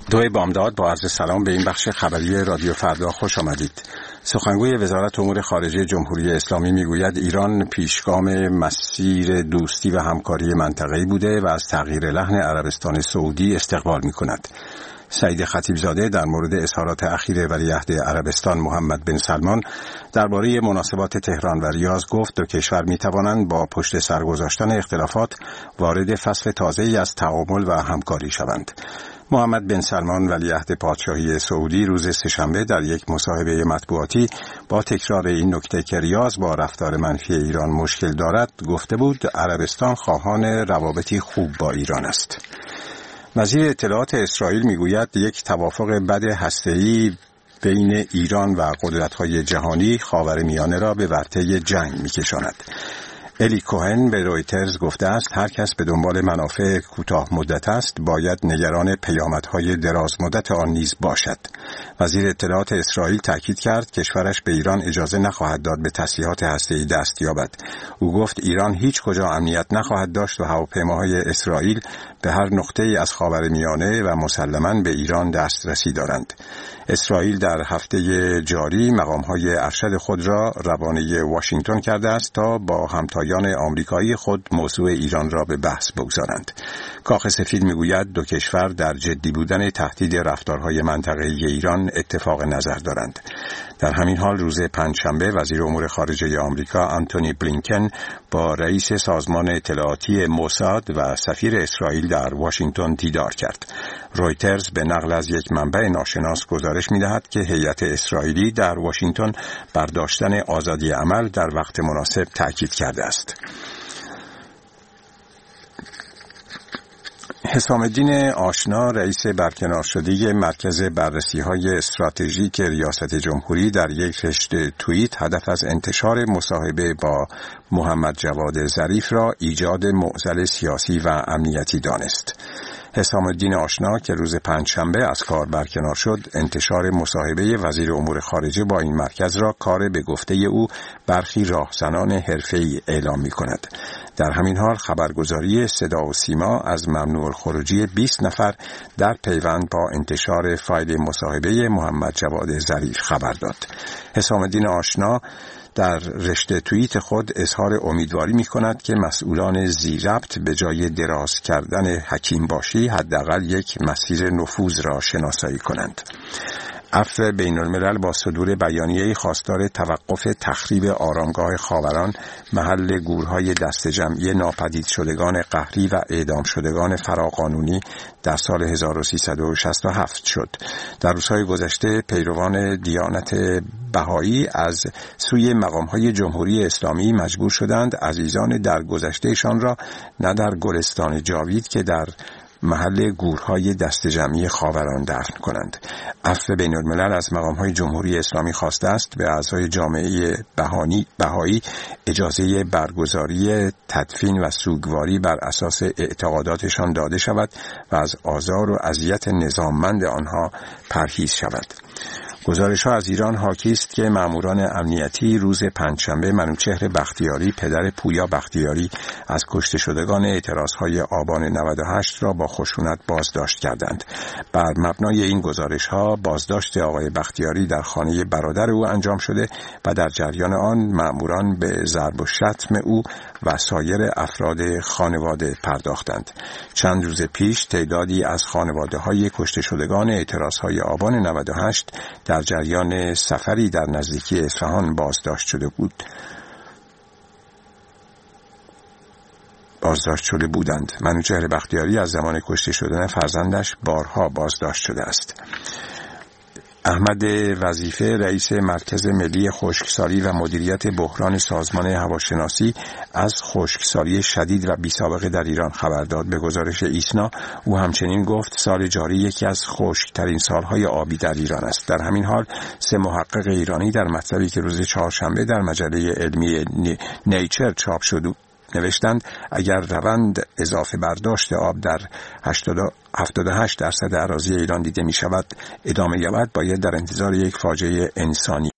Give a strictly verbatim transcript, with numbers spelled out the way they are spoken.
دوی بامداد با عرض سلام به این بخش خبری رادیو فردا خوش آمدید. سخنگوی وزارت امور خارجه جمهوری اسلامی میگوید ایران پیشگام مسیر دوستی و همکاری منطقه‌ای بوده و از تغییر لحن عربستان سعودی استقبال می‌کند. سعید خطیبزاده در مورد اظهارات اخیر ولیعهد عربستان محمد بن سلمان درباره مناسبات تهران و ریاض گفت دو کشور می‌توانند با پشت سر گذاشتن اختلافات وارد فصل تازه‌ای از تعامل و همکاری شوند. محمد بن سلمان ولیعهد پادشاهی سعودی روز سه‌شنبه در یک مصاحبه مطبوعاتی با تکرار این نکته که ریاض با رفتار منفی ایران مشکل دارد گفته بود عربستان خواهان روابطی خوب با ایران است. وزیر اطلاعات اسرائیل میگوید یک توافق بد هسته‌ای بین ایران و قدرت‌های جهانی خاورمیانه را به ورطه جنگ می‌کشاند. الی کوهن به رویترز گفته است هر کس به دنبال منافع کوتاه مدت است باید نگران پیامدهای دراز مدت آن نیز باشد. وزیر اطلاعات اسرائیل تاکید کرد کشورش به ایران اجازه نخواهد داد به تسلیحات هسته‌ای دست یابد. او گفت ایران هیچ کجا امنیت نخواهد داشت و هواپیماهای اسرائیل به هر نقطه‌ای از خاورمیانه و مسلماً به ایران دسترسی دارند. اسرائیل در هفته جاری مقام‌های ارشد خود را روانه واشنگتن کرده است تا با همتایان آمریکایی خود موضوع ایران را به بحث بگذارند. کاخ سفید میگوید دو کشور در جدی بودن تهدید رفتارهای منطقه‌ای ایران اتفاق نظر دارند. در همین حال روز پنجشنبه وزیر امور خارجه آمریکا آنتونی بلینکن با رئیس سازمان اطلاعاتی موساد و سفیر اسرائیل در واشنگتن دیدار کرد. رویترز به نقل از یک منبع ناشناس گزارش می‌دهد که هیئت اسرائیلی در واشنگتن بر داشتن آزادی عمل در وقت مناسب تاکید کرده است. حسام الدین آشنا رئیس برکنار شده مرکز بررسی‌های استراتژیک ریاست جمهوری در یک رشته توییت هدف از انتشار مصاحبه با محمد جواد ظریف را ایجاد معضل سیاسی و امنیتی دانست. حسام الدین آشنا که روز پنجشنبه از کار برکنار شد انتشار مصاحبه وزیر امور خارجه با این مرکز را کار به گفته او برخی راهزنان حرفه‌ای اعلام می‌کند. در همین حال خبرگزاری صدا و سیما از ممنوع الخروجی بیست نفر در پیوند با انتشار فایل مصاحبه محمد جواد ظریف خبر داد. حسام الدین آشنا در رشته توییت خود اظهار امیدواری می کند که مسئولان ذی ربط به جای دراز کردن حکیم باشی حداقل یک مسیر نفوذ را شناسایی کنند. عفو بین الملل با صدور بیانیه‌ای خواستار توقف تخریب آرامگاه خاوران محل گورهای دست جمعی ناپدید شدگان قهری و اعدام شدگان فراقانونی در سال هزار و سیصد و شصت و هفت شد. در روزهای گذشته پیروان دیانت بهایی از سوی مقام‌های جمهوری اسلامی مجبور شدند عزیزان در گذشتهشان را نه در گلستان جاوید که در محل گورهای دست جمعی خاوران دفن کنند. عفو بین الملل از مقام‌های جمهوری اسلامی خواسته است به اعضای جامعه بهانی بهایی اجازه برگزاری تدفین و سوگواری بر اساس اعتقاداتشان داده شود و از آزار و اذیت نظاممند آنها پرهیز شود. گزارش‌ها از ایران حاکی است که ماموران امنیتی روز پنجشنبه منوچهر بختیاری پدر پویا بختیاری از کشته شدگان اعتراض‌های آبان نود و هشت را با خشونت بازداشت کردند. بر مبنای این گزارش‌ها بازداشت آقای بختیاری در خانه برادر او انجام شده و در جریان آن ماموران به ضرب و شتم او و سایر افراد خانواده پرداختند. چند روز پیش تعدادی از خانواده‌های کشته شدگان اعتراض‌های آبان نود و هشت در جریان سفری در نزدیکی اصفهان بازداشت شده بود. بازداشت شده بودند. منوچهر بختیاری از زمان کشته شدن فرزندش بارها بازداشت شده است. احمد وظیفه رئیس مرکز ملی خشکسالی و مدیریت بحران سازمان هواشناسی از خشکسالی شدید و بی‌سابقه در ایران خبر داد. به گزارش ایسنا او همچنین گفت سال جاری یکی از خشکترین سالهای آبی در ایران است. در همین حال سه محقق ایرانی در مطلبی که روز چهارشنبه در مجله علمی نیچر چاپ شد نوشتند اگر روند اضافه برداشت آب در هفتاد و هشت درصد اراضی ایران دیده می شود ادامه یابد باید در انتظار یک فاجعه انسانی